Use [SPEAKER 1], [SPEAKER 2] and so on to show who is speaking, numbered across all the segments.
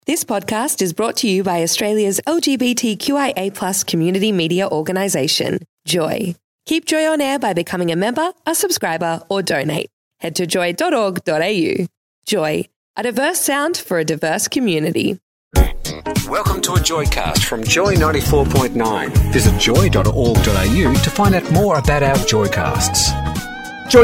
[SPEAKER 1] This podcast is brought to you by Australia's LGBTQIA+ community media organisation, Joy. Keep Joy on air by becoming a member, a subscriber, or donate. Head to joy.org.au. Joy, a diverse sound for a diverse community.
[SPEAKER 2] Welcome to a Joycast from Joy 94.9. Visit joy.org.au to find out more about our Joycasts.
[SPEAKER 3] Joy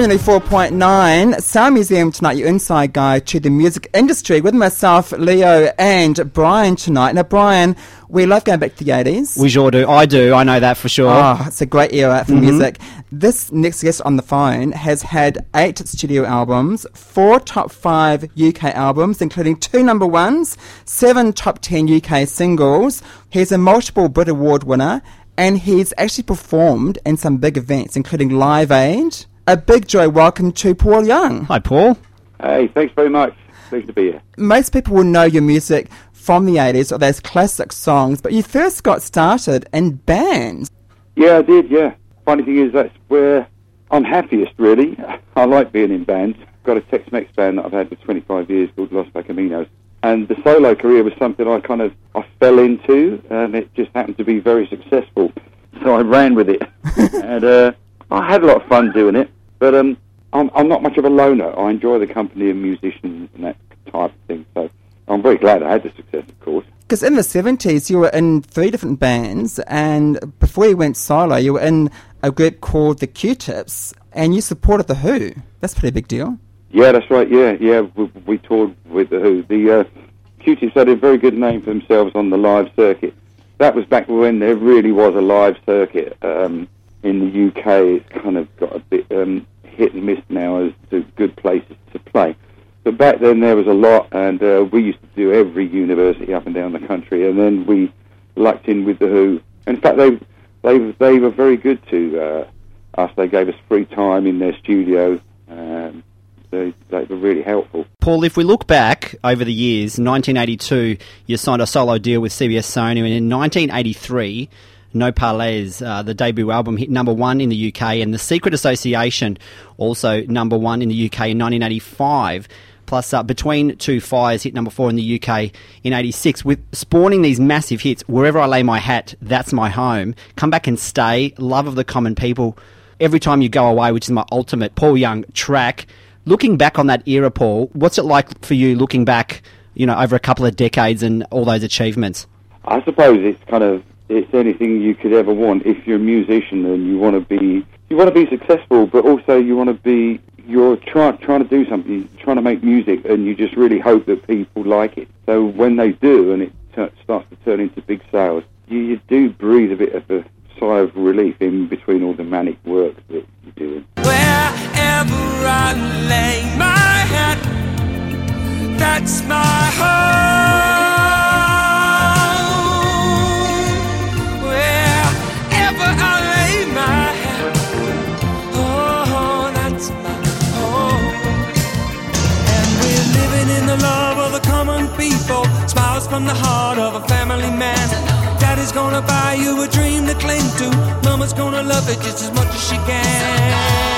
[SPEAKER 3] 94.9, Sound Museum tonight, your inside guide to the music industry with myself, Leo, and Brian tonight. Now, Brian, we love going back to the 80s.
[SPEAKER 4] We sure do. I do. I know that for sure.
[SPEAKER 3] Oh, it's a great era for music. This next guest on the phone has had 8 studio albums, 4 top 5 UK albums, including 2 number ones, 7 top 10 UK singles. He's a multiple Brit Award winner, and he's actually performed in some big events, including Live Aid. A big joy welcome to Paul Young.
[SPEAKER 4] Hi, Paul.
[SPEAKER 5] Hey, thanks very much. Pleased to be here.
[SPEAKER 3] Most people will know your music from the 80s or those classic songs, but you first got started in bands.
[SPEAKER 5] Yeah, I did, yeah. Funny thing is, that's where I'm happiest, really. I like being in bands. I've got a Tex-Mex band that I've had for 25 years called Los Pacaminos. And the solo career was something I fell into, and it just happened to be very successful. So I ran with it. And I had a lot of fun doing it. But I'm not much of a loner. I enjoy the company of musicians and that type of thing. So I'm very glad I had the success, of course.
[SPEAKER 3] Because in the 70s, you were in 3 different bands, and before you went solo, you were in a group called the Q-Tips, and you supported The Who. That's a pretty big deal.
[SPEAKER 5] Yeah, that's right, yeah. We toured with The Who. The Q-Tips had a very good name for themselves on the live circuit. That was back when there really was a live circuit. In the UK, it's kind of got a bit hit and miss now as to good places to play. But back then there was a lot, and we used to do every university up and down the country, and then we lucked in with The Who. In fact, they were very good to us. They gave us free time in their studio, and they were really helpful.
[SPEAKER 4] Paul, if we look back over the years, 1982, you signed a solo deal with CBS Sony, and in 1983... No Parlez, the debut album, hit number 1 in the UK, and The Secret Association, also number 1 in the UK in 1985. Plus, Between Two Fires hit number 4 in the UK in 86. With spawning these massive hits, Wherever I Lay My Hat, That's My Home, Come Back and Stay, Love of the Common People, Every Time You Go Away, which is my ultimate Paul Young track. Looking back on that era, Paul, what's it like for you looking back, over a couple of decades and all those achievements?
[SPEAKER 5] I suppose it's anything you could ever want if you're a musician and you want to be successful, but also you're trying to do something, you're trying to make music, and you just really hope that people like it. So when they do, and it starts to turn into big sales, you do breathe a bit of a sigh of relief in between all the manic work that you're doing.
[SPEAKER 6] Wherever I lay my head, that's my home. Smiles from the heart of a family man. Daddy's gonna buy you a dream to cling to. Mama's gonna love it just as much as she can.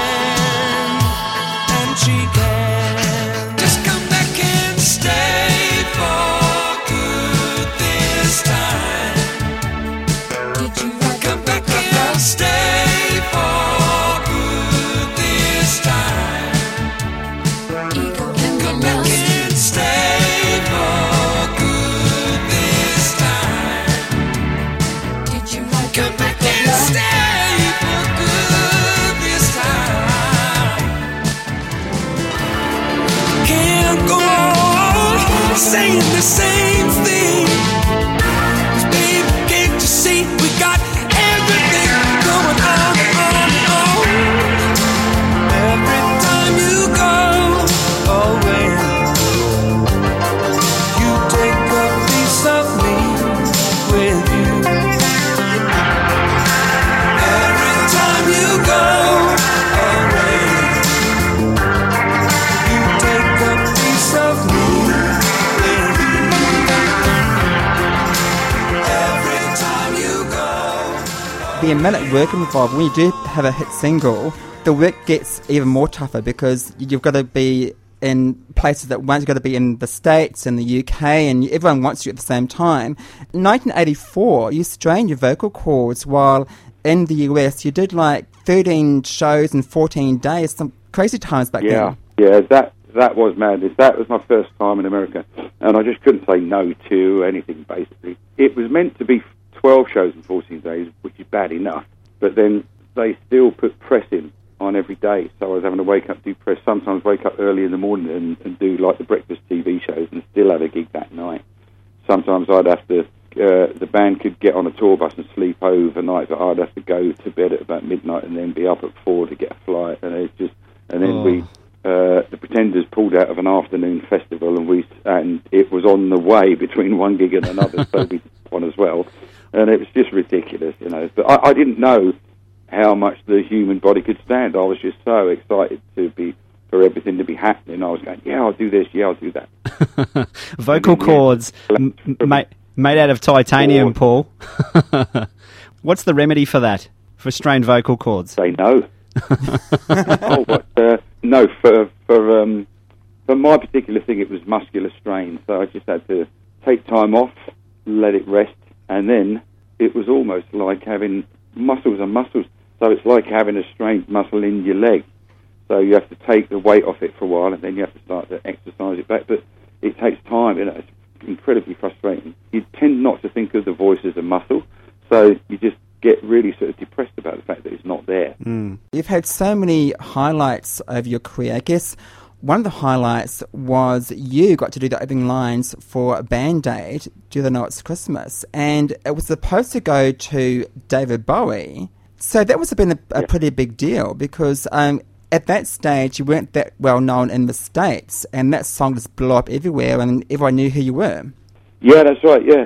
[SPEAKER 6] And she can. Just come back and stay for good this time. Did you come back and stay for good this time? Come back and stay. Saying the same thing, 'cause baby, can't you see we got everything going on. Every time you go away, you take a piece of me with you. Every time you go away, you take a piece of me.
[SPEAKER 3] The amount of work involved, when you do have a hit single, the work gets even more tougher because you've got to be in places that weren't going to be in the States and the UK, and everyone wants you at the same time. In 1984, you strained your vocal cords while in the US you did like 13 shows in 14 days, some crazy times back then.
[SPEAKER 5] Yeah, that was madness. That was my first time in America, and I just couldn't say no to anything, basically. It was meant to be 12 shows in 14 days, which is bad enough, but then they still put press in on every day, so I was having to wake up, do press, sometimes wake up early in the morning and do like the breakfast TV shows and still have a gig that night. Sometimes I'd have to, the band could get on a tour bus and sleep overnight, but I'd have to go to bed at about midnight and then be up at 4 to get a flight, and it's just, and then the Pretenders pulled out of an afternoon festival, and it was on the way between one gig and another, so we did one as well, and it was just ridiculous, you know. But I didn't know how much the human body could stand. I was just so excited for everything to be happening. I was going, yeah, I'll do this, yeah, I'll do that.
[SPEAKER 4] Vocal cords made out of titanium, Paul. What's the remedy for that, for strained vocal cords?
[SPEAKER 5] Say no. No, for my particular thing, it was muscular strain, so I just had to take time off, let it rest, and then it was almost like having muscles and muscles. So it's like having a strained muscle in your leg. So you have to take the weight off it for a while, and then you have to start to exercise it back. But it takes time, you know, it's incredibly frustrating. You tend not to think of the voice as a muscle, so you just get really sort of depressed about the fact that it's not there.
[SPEAKER 3] You've had so many highlights over your career. I guess one of the highlights was you got to do the opening lines for Band-Aid, Do They Know It's Christmas? And it was supposed to go to David Bowie. So that must have been a pretty big deal, because at that stage you weren't that well known in the States, and that song just blew up everywhere and everyone knew who you were.
[SPEAKER 5] Yeah, that's right, yeah.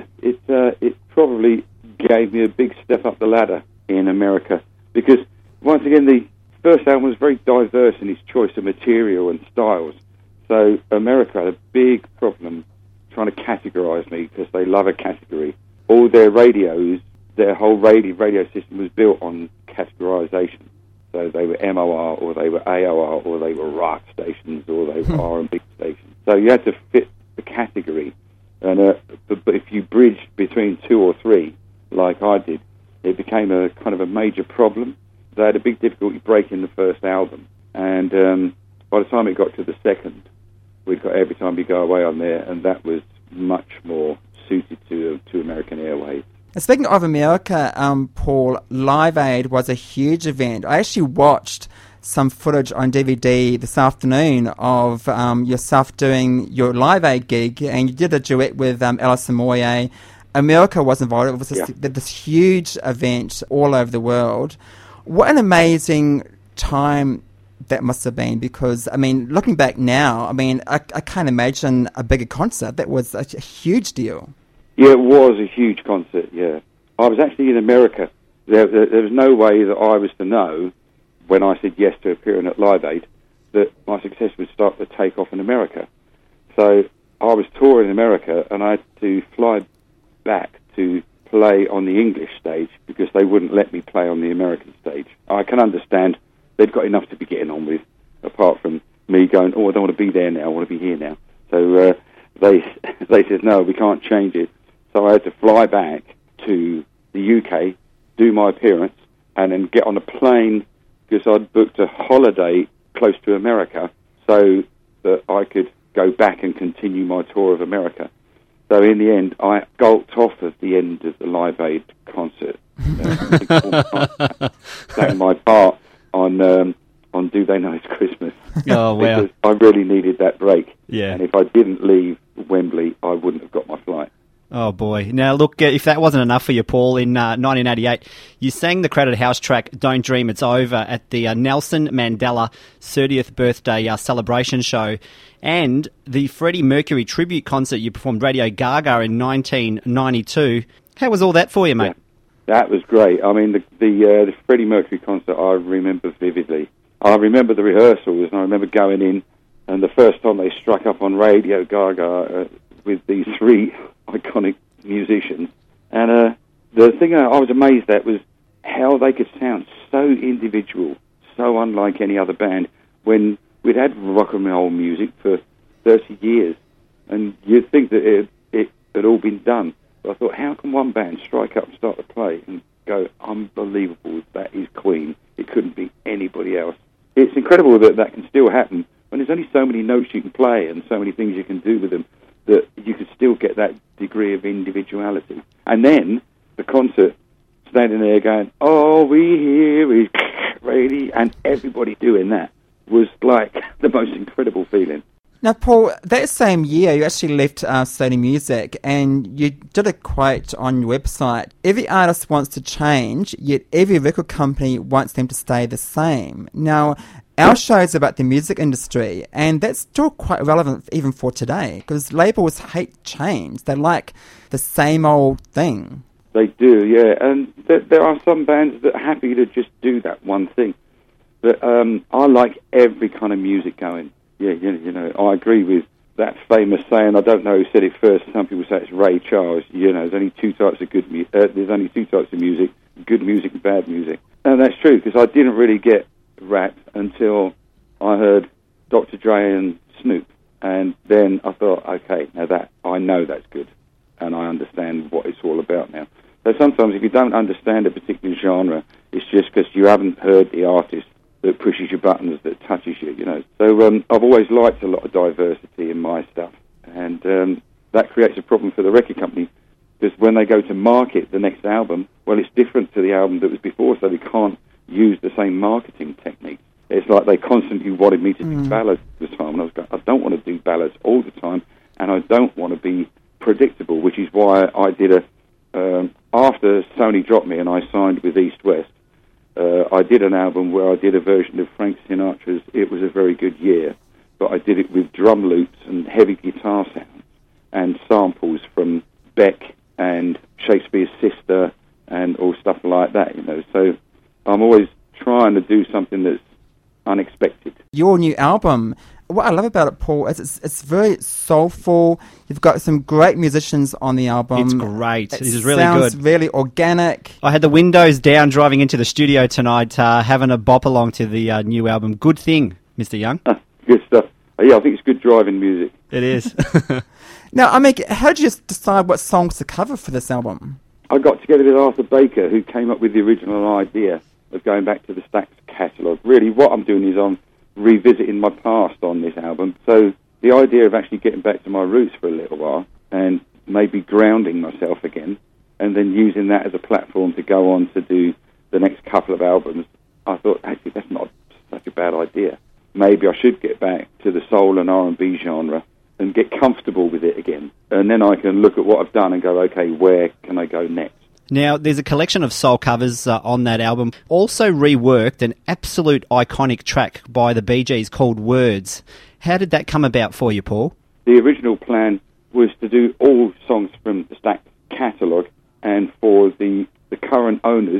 [SPEAKER 5] It probably gave me a big step up the ladder in America, because once again the first album was very diverse in its choice of material and styles. So America had a big problem trying to categorise me, because they love a category. All their radios, their whole radio system was built on categorisation. So they were MOR, or they were AOR, or they were rock stations, or they were R&B stations. So you had to fit the category. And but if you bridged between two or three, like I did, it became a kind of a major problem. They had a big difficulty breaking the first album, and by the time it got to the second, we'd got Every Time You Go Away on there, and that was much more suited to American Airways.
[SPEAKER 3] Speaking of America, Paul, Live Aid was a huge event. I actually watched some footage on DVD this afternoon of yourself doing your Live Aid gig, and you did a duet with Alison Moyet. America was involved. It was this huge event all over the world. What an amazing time that must have been, because, I mean, looking back now, I mean, I can't imagine a bigger concert. That was a huge deal.
[SPEAKER 5] Yeah, it was a huge concert, yeah. I was actually in America. There was no way that I was to know, when I said yes to appearing at Live Aid, that my success would start to take off in America. So I was touring in America, and I had to fly back to play on the English stage, because they wouldn't let me play on the American stage. I can understand they've got enough to be getting on with, apart from me going, oh, I don't want to be there now, I want to be here now. So they said, no, we can't change it. So I had to fly back to the UK, do my appearance, and then get on a plane, because I'd booked a holiday close to America so that I could go back and continue my tour of America. So in the end, I gulped off at the end of the Live Aid concert, playing my part on Do They Know It's Christmas.
[SPEAKER 4] Oh, wow.
[SPEAKER 5] Because I really needed that break.
[SPEAKER 4] Yeah.
[SPEAKER 5] And if I didn't leave Wembley, I wouldn't have got my flight.
[SPEAKER 4] Oh, boy. Now, look, if that wasn't enough for you, Paul, in 1988, you sang the Crowded House track, Don't Dream It's Over, at the Nelson Mandela 30th birthday celebration show, and the Freddie Mercury tribute concert you performed Radio Gaga in 1992. How was all that for you, mate?
[SPEAKER 5] Yeah, that was great. I mean, the Freddie Mercury concert I remember vividly. I remember the rehearsals, and I remember going in, and the first time they struck up on Radio Gaga with these three iconic musicians. And the thing I was amazed at was how they could sound so individual, so unlike any other band, when we'd had rock and roll music for 30 years, and you'd think that it had all been done. But I thought, how can one band strike up and start to play and go, unbelievable, that is Queen. It couldn't be anybody else. It's incredible that can still happen when there's only so many notes you can play and so many things you can do with them, that you could still get that degree of individuality. And then the concert, standing there going, all we hear is radio, and everybody doing that was like the most incredible feeling.
[SPEAKER 3] Now, Paul, that same year you actually left Sony Music, and you did a quote on your website: every artist wants to change, yet every record company wants them to stay the same. Now, our show is about the music industry, and that's still quite relevant even for today, because labels hate change. They like the same old thing.
[SPEAKER 5] They do, yeah, and there are some bands that are happy to just do that one thing. But I like every kind of music going. Yeah, you know, I agree with that famous saying. I don't know who said it first. Some people say it's Ray Charles. You know, there's only two types of there's only two types of music: good music and bad music. And that's true, because I didn't really get rap until I heard Dr. Dre and Snoop, and then I thought, okay, now that I know that's good, and I understand what it's all about now. So sometimes if you don't understand a particular genre, it's just because you haven't heard the artist that pushes your buttons, that touches you, you know. So I've always liked a lot of diversity in my stuff, and that creates a problem for the record company, because when they go to market the next album, well, it's different to the album that was before, so they can't use the same marketing technique. It's like they constantly wanted me to do ballads all the time, and I was going, I don't want to do ballads all the time, and I don't want to be predictable, which is why I did after Sony dropped me and I signed with East West, I did an album where I did a version of Frank Sinatra's It Was a Very Good Year, but I did it with drum loops and heavy guitar sounds and samples from Beck and Shakespeare's Sister and all stuff like that, you know. So I'm always trying to do something that's unexpected.
[SPEAKER 3] Your new album, what I love about it, Paul, is it's very soulful. You've got some great musicians on the album.
[SPEAKER 4] It's great. It is really good.
[SPEAKER 3] Sounds really organic.
[SPEAKER 4] I had the windows down driving into the studio tonight, having a bop along to the new album. Good thing, Mr. Young.
[SPEAKER 5] Good stuff. Yeah, I think it's good driving music.
[SPEAKER 4] It is.
[SPEAKER 3] Now, I mean, how did you decide what songs to cover for this album?
[SPEAKER 5] I got together with Arthur Baker, who came up with the original idea of going back to the Stax catalogue. Really, what I'm doing is I'm revisiting my past on this album. So the idea of actually getting back to my roots for a little while and maybe grounding myself again, and then using that as a platform to go on to do the next couple of albums, I thought, actually, that's not such a bad idea. Maybe I should get back to the soul and R&B genre and get comfortable with it again. And then I can look at what I've done and go, okay, where can I go next?
[SPEAKER 4] Now, there's a collection of soul covers on that album. Also reworked an absolute iconic track by the Bee Gees called Words. How did that come about for you, Paul?
[SPEAKER 5] The original plan was to do all songs from the Stax catalogue, and for the current owners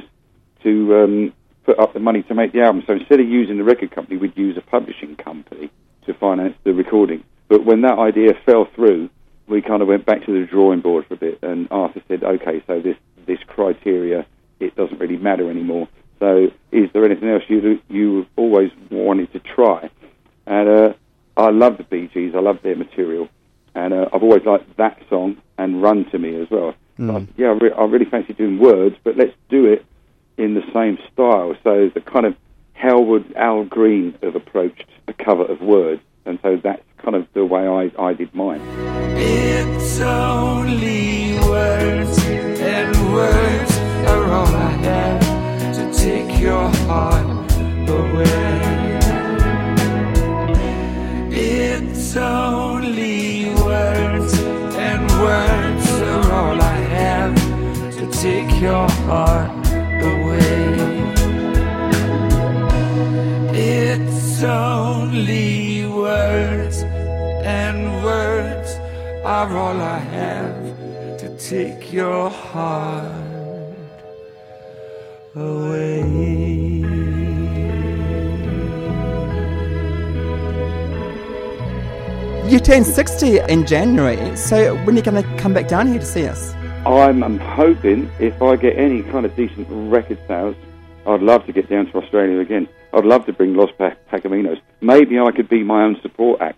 [SPEAKER 5] to put up the money to make the album. So instead of using the record company, we'd use a publishing company to finance the recording. But when that idea fell through, we kind of went back to the drawing board for a bit, and Arthur said, okay, so this criteria, it doesn't really matter anymore. So is there anything else you always wanted to try? And I love the Bee Gees, I love their material, and I've always liked that song and Run to Me as well. So, yeah, I really fancy doing Words, but let's do it in the same style. So the kind of how would Al Green have approached a cover of Words, and so that's kind of the way I did mine.
[SPEAKER 6] It's only words, and words are all I have to take your heart away. It's only words, and words are all I have to take your heart away. It's only words, and words are all I have to take your heart away.
[SPEAKER 3] You turned 60 in January, so when are you going to come back down here to see us?
[SPEAKER 5] I'm hoping if I get any kind of decent record sales, I'd love to get down to Australia again. I'd love to bring Los Pacaminos. Maybe I could be my own support act.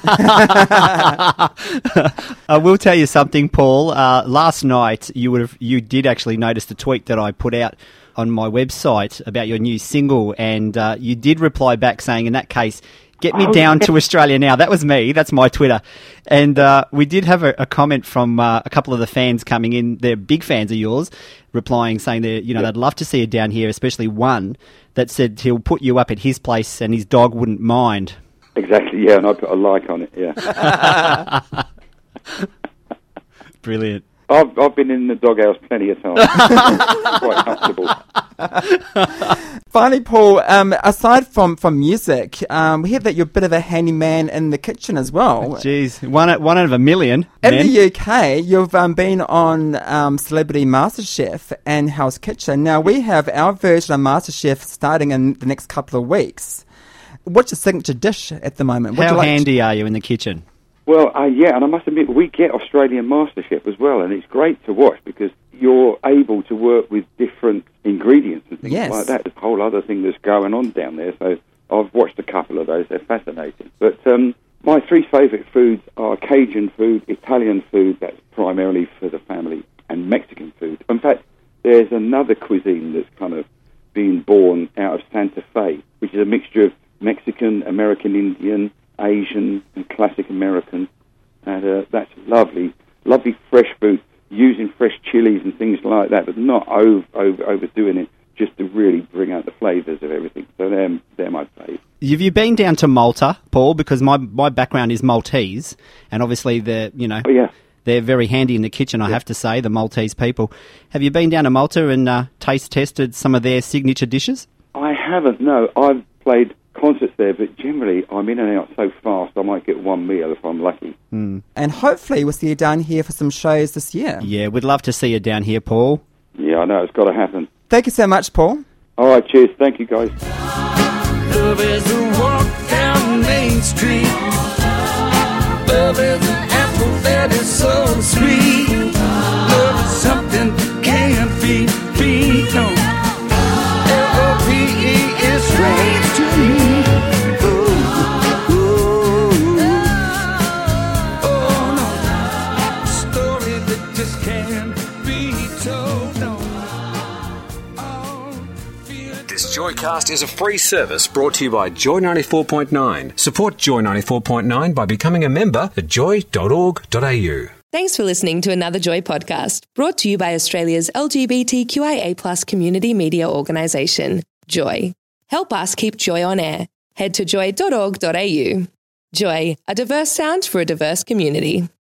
[SPEAKER 4] I will tell you something, Paul. Last night, you did actually notice the tweet that I put out on my website about your new single, and you did reply back saying, in that case, get me down to Australia now. That was me. That's my Twitter. And we did have a comment from a couple of the fans coming in. They're big fans of yours, replying, saying they'd love to see you down here, especially one that said he'll put you up at his place and his dog wouldn't mind.
[SPEAKER 5] Exactly, yeah, and I put a like on it, yeah.
[SPEAKER 4] Brilliant.
[SPEAKER 5] I've been in the doghouse plenty of times. Quite comfortable.
[SPEAKER 3] Finally, Paul, aside from music, we hear that you're a bit of a handyman in the kitchen as well.
[SPEAKER 4] Jeez, one out of a million.
[SPEAKER 3] In the UK, you've been on Celebrity MasterChef and Hell's Kitchen. Now, we have our version of MasterChef starting in the next couple of weeks. What's your signature dish at the moment?
[SPEAKER 4] How handy are you in the kitchen?
[SPEAKER 5] Well, yeah, and I must admit, we get Australian MasterChef as well, and it's great to watch because you're able to work with different ingredients and things like that. There's a whole other thing that's going on down there, so I've watched a couple of those. They're fascinating. But my three favourite foods are Cajun food, Italian food, that's primarily for the family, and Mexican food. In fact, there's another cuisine that's kind of being born out of Santa Fe, which is a mixture of Mexican, American Indian, Asian, and classic American. And that's lovely fresh food, using fresh chilies and things like that, but not overdoing it, just to really bring out the flavours of everything. So they're my favourites.
[SPEAKER 4] Have you been down to Malta, Paul? Because my background is Maltese, and obviously they're they're very handy in the kitchen, I have to say, the Maltese people. Have you been down to Malta and tested some of their signature dishes?
[SPEAKER 5] I haven't, no. I've played concerts there, but generally I'm in and out so fast I might get one meal if I'm lucky.
[SPEAKER 3] And hopefully we'll see you down here for some shows this year.
[SPEAKER 4] Yeah, we'd love to see you down here, Paul.
[SPEAKER 5] Yeah, I know, it's got to happen.
[SPEAKER 3] Thank you so much, Paul.
[SPEAKER 5] All right, cheers. Thank you, guys.
[SPEAKER 6] Love is a walk down Main Street. Love is an apple that is so sweet. Love is something that can't be beat. No. L-O-V-E is strange to me.
[SPEAKER 2] This Joycast is a free service brought to you by Joy 94.9. Support Joy 94.9 by becoming a member at joy.org.au.
[SPEAKER 1] Thanks for listening to another Joy podcast, brought to you by Australia's LGBTQIA+ community media organisation, Joy. Help us keep Joy on air. Head to joy.org.au. Joy, a diverse sound for a diverse community.